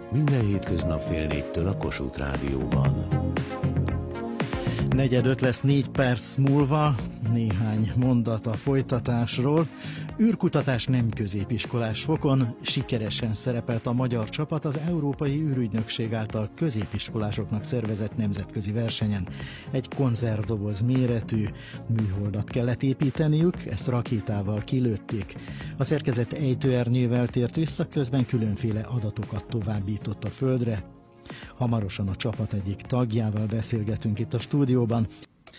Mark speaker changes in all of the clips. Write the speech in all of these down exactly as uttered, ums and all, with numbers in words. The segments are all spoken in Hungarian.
Speaker 1: Minden hétköznap fél négytől a Kossuth Rádióban.
Speaker 2: Negyed öt lesz négy perc múlva, néhány mondat a folytatásról. Űrkutatás nem középiskolás fokon, sikeresen szerepelt a magyar csapat az Európai űrügynökség által középiskolásoknak szervezett nemzetközi versenyen. Egy konzervdoboz méretű műholdat kellett építeniük, ezt rakétával kilőtték. A szerkezet ejtőernyővel tért vissza, közben különféle adatokat továbbított a Földre. Hamarosan a csapat egyik tagjával beszélgetünk itt a stúdióban.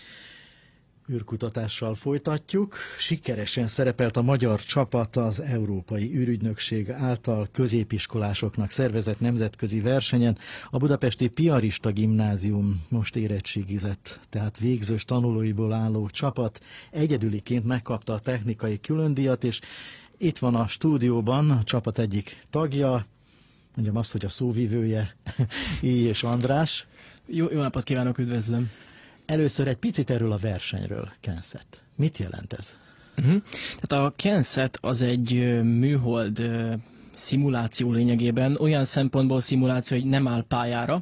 Speaker 2: Űrkutatással folytatjuk. Sikeresen szerepelt a magyar csapat az Európai űrügynökség által középiskolásoknak szervezett nemzetközi versenyen. A budapesti Piarista Gimnázium most érettségizett, tehát végzős tanulóiból álló csapat egyedüliként megkapta a technikai különdíjat, és itt van a stúdióban a csapat egyik tagja, mondjam azt, hogy a szóvivője, I. és András.
Speaker 3: Jó, jó napot kívánok, üdvözlöm!
Speaker 2: Először egy picit erről a versenyről, Kenset. Mit jelent ez?
Speaker 3: Uh-huh. Tehát a Kenset az egy műhold szimuláció lényegében, olyan szempontból szimuláció, hogy nem áll pályára,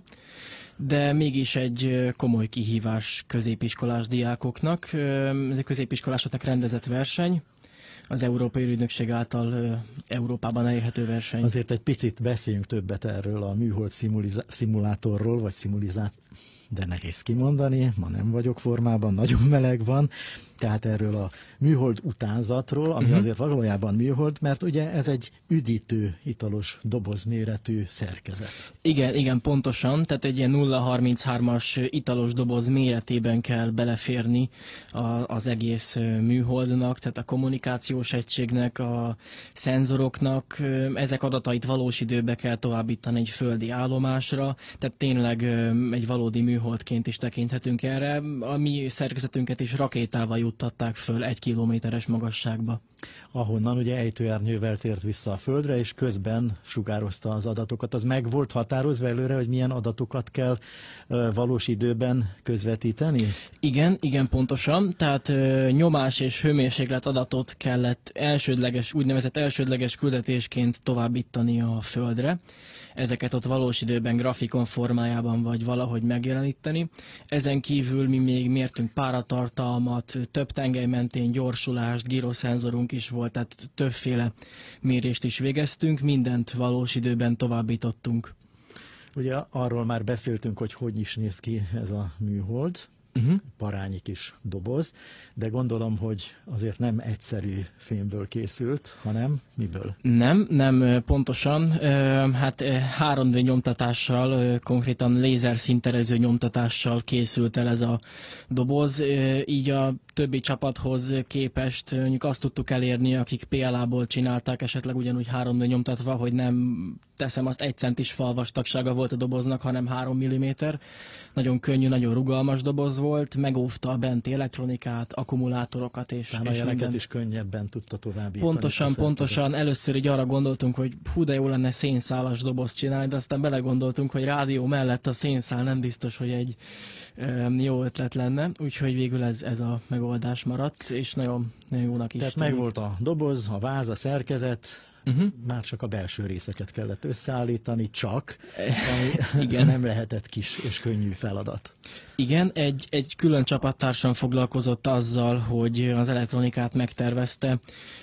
Speaker 3: de mégis egy komoly kihívás középiskolás diákoknak. Ez egy középiskolásoknak rendezett verseny, az Európai űrügynökség által uh, Európában elérhető verseny.
Speaker 2: Azért egy picit beszéljünk többet erről a műhold szimulátorról, vagy szimulizát, de nehéz kimondani, ma nem vagyok formában, nagyon meleg van, tehát erről a műhold utánzatról, ami uh-huh. azért valójában műhold, mert ugye ez egy üdítő, italos dobozméretű szerkezet.
Speaker 3: Igen, igen, pontosan, tehát egy ilyen nulla harminchárom-as italos doboz méretében kell beleférni a, az egész műholdnak, tehát a kommunikációs egységnek, a szenzoroknak, ezek adatait valós időbe kell továbbítani egy földi állomásra, tehát tényleg egy valódi műholdként is tekinthetünk erre. A mi szerkezetünket is rakétával juttatták föl egy kilométeres magasságba.
Speaker 2: Ahonnan ugye ejtőernyővel tért vissza a Földre, és közben sugározta az adatokat. Az meg volt határozva előre, hogy milyen adatokat kell uh, valós időben közvetíteni?
Speaker 3: Igen, igen, pontosan. Tehát uh, nyomás és hőmérséklet adatot kellett elsődleges, úgynevezett elsődleges küldetésként továbbítani a Földre. Ezeket ott valós időben grafikon formájában vagy valahogy megjeleníteni. Ezen kívül mi még mértünk páratartalmat, több tengely mentén gyorsulást, gyroszenzorunk is volt, tehát többféle mérést is végeztünk, mindent valós időben továbbítottunk.
Speaker 2: Ugye arról már beszéltünk, hogy hogy is néz ki ez a műhold. Uh-huh. Parányi kis doboz, de gondolom, hogy azért nem egyszerű fémből készült, hanem miből?
Speaker 3: Nem, nem pontosan. Hát három dé nyomtatással, konkrétan lézerszínterező nyomtatással készült el ez a doboz, így a többi csapathoz képest mondjuk azt tudtuk elérni, akik pé el á-ból csinálták, esetleg ugyanúgy három dé nyomtatva, hogy nem teszem azt, egy centis falvastagsága volt a doboznak, hanem három milliméter. Nagyon könnyű, nagyon rugalmas doboz volt, megóvta a benti elektronikát, akkumulátorokat és,
Speaker 2: Talán
Speaker 3: és
Speaker 2: a jeleket
Speaker 3: minden.
Speaker 2: is könnyebben tudta továbbítani.
Speaker 3: Pontosan, pontosan. Először így arra gondoltunk, hogy hú, de jó lenne szénszálas dobozt csinálni, de aztán belegondoltunk, hogy rádió mellett a szénszál nem biztos, hogy egy e, jó ötlet lenne, úgyhogy végül ez, ez a megoldás maradt, és nagyon, nagyon jónak is.
Speaker 2: Tehát megvolt a doboz, a váz, a szerkezet, uh-huh. már csak a belső részeket kellett összeállítani, csak, ami igen. nem lehetett kis és könnyű feladat.
Speaker 3: Igen, egy, egy külön csapattársam foglalkozott azzal, hogy az elektronikát megtervezte,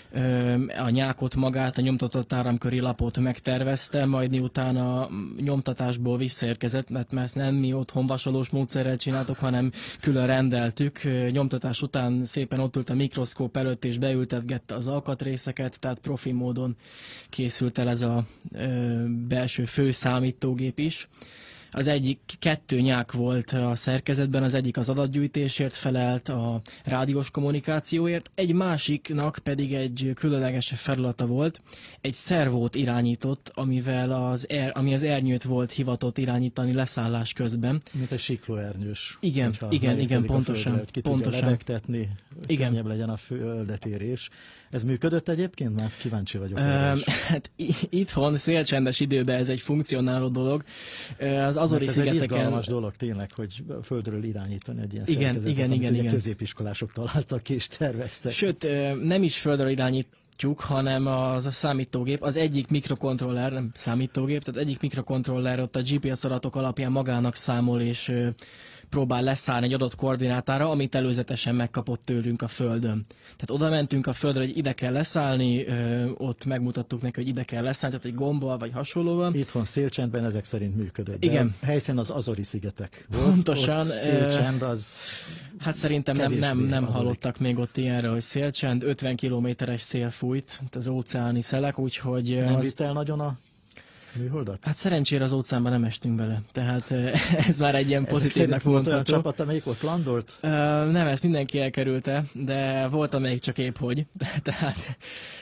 Speaker 3: a nyákot magát, a nyomtatott áramköri lapot megtervezte, majd miután a nyomtatásból visszaérkezett, mert ezt nem mi otthon vasalós módszerrel csináltuk, hanem külön rendeltük. Nyomtatás után szépen ott ült a mikroszkóp előtt, és beültetgette az alkatrészeket, tehát profi módon készült el ez a belső főszámítógép is. Az egyik kettő nyák volt a szerkezetben, az egyik az adatgyűjtésért felelt, a rádiós kommunikációért, egy másiknak pedig egy különleges feladata volt, egy szervót irányított, amivel az er, ami az ernyőt volt hivatott irányítani leszállás közben.
Speaker 2: Mint egy siklóernyős.
Speaker 3: Igen, igen, igen, pontosan.
Speaker 2: Földre, ki pontosan. Tudja lebegtetni,
Speaker 3: igen.
Speaker 2: könnyebb legyen a földetérés. Ez működött egyébként? Már kíváncsi vagyok.
Speaker 3: Um, hát itthon szélcsendes időben ez egy funkcionáló dolog. Az Azori-szigeteken...
Speaker 2: Ez egy izgalmas dolog tényleg, hogy földről irányítani egy ilyen
Speaker 3: igen,
Speaker 2: szerkezetet,
Speaker 3: igen,
Speaker 2: amit
Speaker 3: igen,
Speaker 2: ugye
Speaker 3: igen.
Speaker 2: középiskolások találtak ki és terveztek.
Speaker 3: Sőt, nem is földről irányít, állítjuk, hanem az a számítógép, az egyik mikrokontroller, nem számítógép, tehát egyik mikrokontroller ott a gé pé es adatok alapján magának számol és ö, próbál leszállni egy adott koordinátára, amit előzetesen megkapott tőlünk a Földön. Tehát oda mentünk a Földre, hogy ide kell leszállni, ö, ott megmutattuk neki, hogy ide kell leszállni, tehát egy gombbal vagy hasonlóval.
Speaker 2: Itthon szélcsendben ezek szerint működött.
Speaker 3: Igen.
Speaker 2: A helyszín az Azori-szigetek volt.
Speaker 3: Pontosan.
Speaker 2: Ott szélcsend az...
Speaker 3: Hát szerintem nem, nem, nem hallottak még ott ilyenre, hogy szélcsend, ötven kilométeres szél fújt, az óceáni szelek, úgyhogy...
Speaker 2: Nem
Speaker 3: az...
Speaker 2: vitt el nagyon a műholdat?
Speaker 3: Hát szerencsére az óceánban nem estünk bele, tehát ez már egy ilyen pozitívnak
Speaker 2: volt olyan
Speaker 3: mondható.
Speaker 2: csapat, amelyik ott landolt?
Speaker 3: Uh, nem, ezt mindenki elkerülte, de volt amelyik csak épp hogy, tehát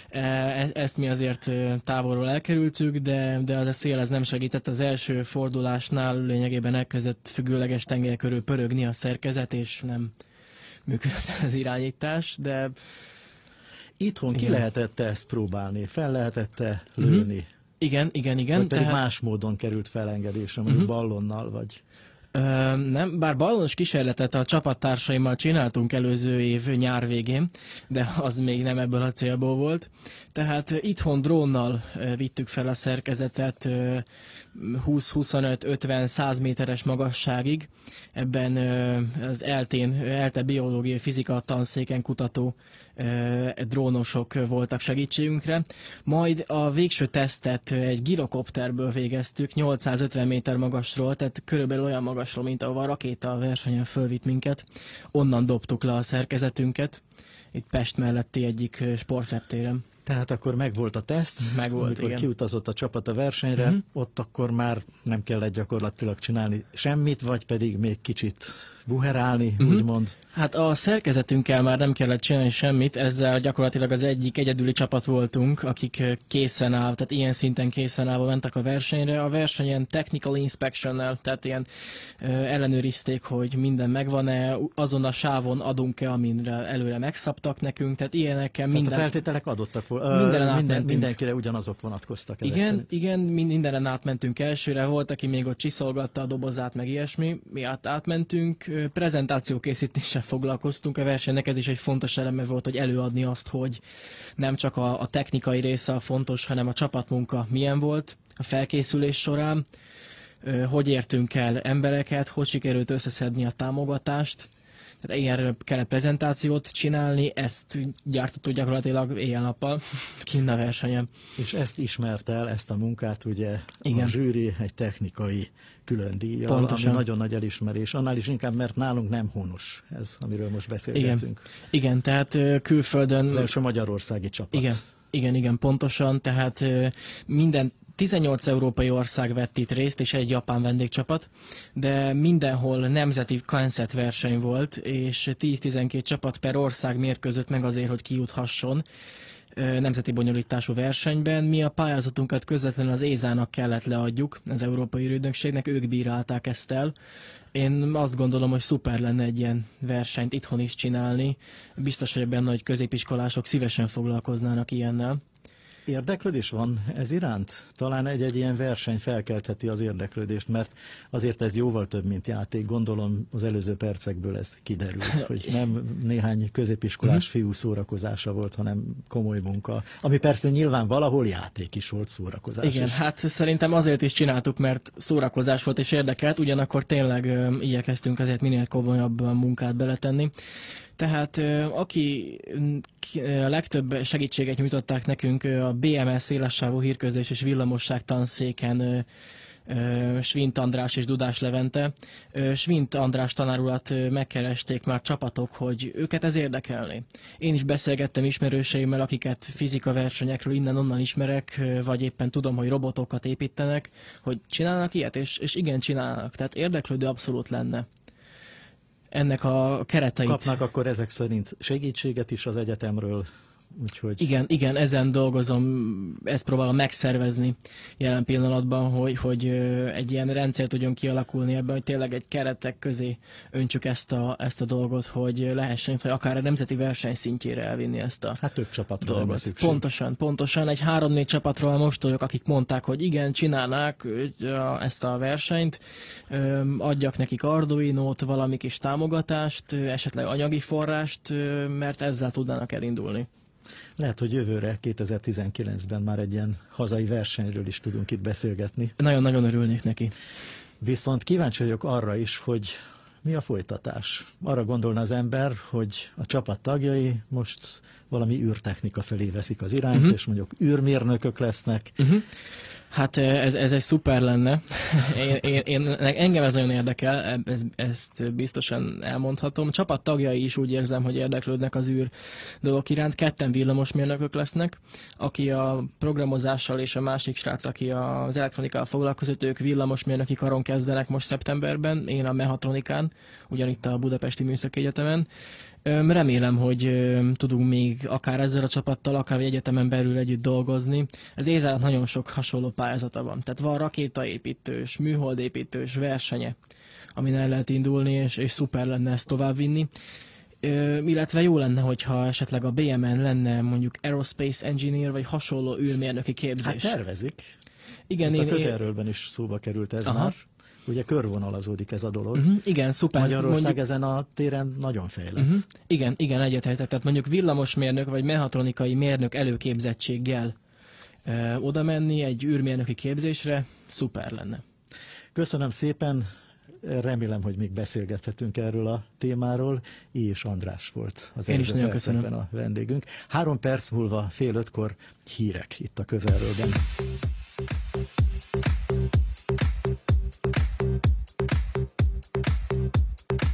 Speaker 3: e- ezt mi azért távolról elkerültük, de, de az a szél ez nem segített. Az első fordulásnál lényegében elkezdett függőleges tengely körül pörögni a szerkezet, és nem működött az irányítás, de...
Speaker 2: Itthon ki
Speaker 3: igen.
Speaker 2: lehetett ezt próbálni? Fel lehetett lőni?
Speaker 3: Mm-hmm. Igen, igen, igen.
Speaker 2: Vagy pedig
Speaker 3: tehát...
Speaker 2: más módon került felengedésre, mondjuk
Speaker 3: Uh-huh.
Speaker 2: ballonnal, vagy...
Speaker 3: Ö, nem, bár ballonos kísérletet a csapattársaimmal csináltunk előző év nyár végén, de az még nem ebből a célból volt. Tehát itthon drónnal vittük fel a szerkezetet húsz, huszonöt, ötven, száz méteres magasságig. Ebben az eltén, ELTE biológiai fizika tanszéken kutató drónosok voltak segítségünkre. Majd a végső tesztet egy girokopterből végeztük, nyolcszázötven méter magasról, tehát körülbelül olyan magasról, mint ahova a rakéta a versenyen fölvitt minket. Onnan dobtuk le a szerkezetünket, itt Pest melletti egyik sportreptéren.
Speaker 2: Tehát akkor megvolt a teszt,
Speaker 3: Megvolt,
Speaker 2: amikor
Speaker 3: igen.
Speaker 2: kiutazott a csapat a versenyre,
Speaker 3: Mhm.
Speaker 2: ott akkor már nem kellett gyakorlatilag csinálni semmit, vagy pedig még kicsit buherálni,
Speaker 3: Mhm.
Speaker 2: úgymond.
Speaker 3: Hát a szerkezetünkkel már nem kellett csinálni semmit, ezzel gyakorlatilag az egyik egyedüli csapat voltunk, akik készen áll, tehát ilyen szinten készen állva mentek a versenyre. A versenyen technical inspectionnel, tehát ilyen ö, ellenőrizték, hogy minden megvan-e, azon a sávon adunk-e, amire előre megszabtak nekünk, tehát ilyenekkel
Speaker 2: Tehát
Speaker 3: minden...
Speaker 2: a feltételek adottak volna,
Speaker 3: Mindenen
Speaker 2: minden,
Speaker 3: átmentünk.
Speaker 2: mindenkire ugyanazok vonatkoztak. ezek
Speaker 3: Igen,
Speaker 2: szerint.
Speaker 3: igen, mindenen átmentünk elsőre, volt, aki még ott csiszolgatta a dobozát, meg ilyesmi, mi át, átmentünk, ö, prezentációkészítéssel foglalkoztunk a versenynek, ez is egy fontos eleme volt, hogy előadni azt, hogy nem csak a, a technikai része a fontos, hanem a csapatmunka milyen volt a felkészülés során, ö, hogy értünk el embereket, hogy sikerült összeszedni a támogatást, tehát ilyenről kellett prezentációt csinálni, ezt gyártottuk gyakorlatilag éjjel-nappal kinn a versenyen.
Speaker 2: És ezt ismert el, ezt a munkát ugye
Speaker 3: Igen.
Speaker 2: a zsűri egy technikai külön díjjal,
Speaker 3: Pontosan.
Speaker 2: ami nagyon nagy elismerés. Annál is inkább, mert nálunk nem honos ez, amiről most beszélgetünk.
Speaker 3: Igen, igen, tehát ö, külföldön...
Speaker 2: Az első magyarországi csapat.
Speaker 3: Igen, igen, igen, pontosan, tehát ö, minden tizennyolc európai ország vett itt részt, és egy japán vendégcsapat, de mindenhol nemzeti kanszetverseny verseny volt, és tíz-tizenkét csapat per ország mérkőzött meg azért, hogy kijuthasson ö, nemzeti bonyolítású versenyben. Mi a pályázatunkat közvetlenül az ézának kellett leadjuk, az Európai Ürügynökségnek, ők bírálták ezt el. Én azt gondolom, hogy szuper lenne egy ilyen versenyt itthon is csinálni. Biztos vagyok benne, hogy középiskolások szívesen foglalkoznának ilyennel.
Speaker 2: Érdeklődés van ez iránt? Talán egy-egy ilyen verseny felkeltheti az érdeklődést, mert azért ez jóval több, mint játék. Gondolom az előző percekből ez kiderült, hogy nem néhány középiskolás fiú szórakozása volt, hanem komoly munka. Ami persze nyilván valahol játék is volt, szórakozás
Speaker 3: Igen,
Speaker 2: is.
Speaker 3: hát szerintem azért is csináltuk, mert szórakozás volt és érdekelt, ugyanakkor tényleg ö, igyekeztünk azért minél komolyabb munkát beletenni. Tehát aki a legtöbb segítséget nyújtották nekünk a bé em es szélessávú hírközlés és villamosság tanszéken Svint András és Dudás Levente. Svint András tanár urat megkeresték már csapatok, hogy őket ez érdekelni. Én is beszélgettem ismerőseimmel, akiket fizika versenyekről innen-onnan ismerek, vagy éppen tudom, hogy robotokat építenek, hogy csinálnak ilyet, és, és igen, csinálnak. Tehát érdeklődő abszolút lenne. Ennek a kereteit.
Speaker 2: Kapnak akkor ezek szerint segítséget is az egyetemről, úgyhogy...
Speaker 3: Igen, igen, ezen dolgozom, ezt próbálom megszervezni jelen pillanatban, hogy, hogy egy ilyen rendszer tudjon kialakulni ebben, hogy tényleg egy keretek közé öntsük ezt a, ezt a dolgot, hogy lehessen, vagy akár a nemzeti verseny szintjére elvinni ezt a
Speaker 2: Hát több csapatra lenne
Speaker 3: dolgot.
Speaker 2: szükség.
Speaker 3: Pontosan, pontosan. Egy három-négy csapatról most vagyok, akik mondták, hogy igen, csinálnák ezt a versenyt, adjak nekik Arduinót, valami kis támogatást, esetleg anyagi forrást, mert ezzel tudnának elindulni.
Speaker 2: Lehet, hogy jövőre, kétezer-tizenkilencben már egy ilyen hazai versenyről is tudunk itt beszélgetni.
Speaker 3: Nagyon-nagyon örülnék neki.
Speaker 2: Viszont kíváncsi vagyok arra is, hogy mi a folytatás. Arra gondolna az ember, hogy a csapat tagjai most valami űrtechnika felé veszik az irányt, uh-huh. és mondjuk űrmérnökök lesznek.
Speaker 3: Uh-huh. Hát ez, ez egy szuper lenne. Én, én, én, engem ez nagyon érdekel, ez, ezt biztosan elmondhatom. A csapat tagjai is úgy érzem, hogy érdeklődnek az űr dolgok iránt. Ketten villamosmérnökök lesznek, aki a programozással, és a másik srác, aki az elektronikával foglalkozott, ők villamosmérnöki karon kezdenek most szeptemberben, én a mechatronikán, ugyanitt a Budapesti Műszaki Egyetemen. Remélem, hogy tudunk még akár ezzel a csapattal, akár egy egyetemen belül együtt dolgozni. Az é es á-nak nagyon sok hasonló pályázata van. Tehát van rakétaépítős, műholdépítős versenye, amin el lehet indulni, és, és szuper lenne ezt továbbvinni. Ö, illetve jó lenne, hogyha esetleg a bé em en lenne mondjuk Aerospace Engineer, vagy hasonló űrmérnöki képzés.
Speaker 2: Hát tervezik.
Speaker 3: Igen,
Speaker 2: hát
Speaker 3: én,
Speaker 2: a közelről is szóba került ez
Speaker 3: aha.
Speaker 2: már. Ugye körvonalazódik ez a dolog.
Speaker 3: Uh-huh, igen, szuper.
Speaker 2: Magyarország
Speaker 3: mondjuk,
Speaker 2: ezen a téren nagyon fejlett.
Speaker 3: Uh-huh, igen, igen, egyetértek. Tehát mondjuk villamosmérnök vagy mechatronikai mérnök előképzettséggel ö, oda menni egy űrmérnöki képzésre, szuper lenne.
Speaker 2: Köszönöm szépen, remélem, hogy még beszélgethetünk erről a témáról. És András volt az
Speaker 3: Én is nagyon
Speaker 2: köszönöm. A vendégünk. Három perc múlva fél ötkor hírek itt a Közelről.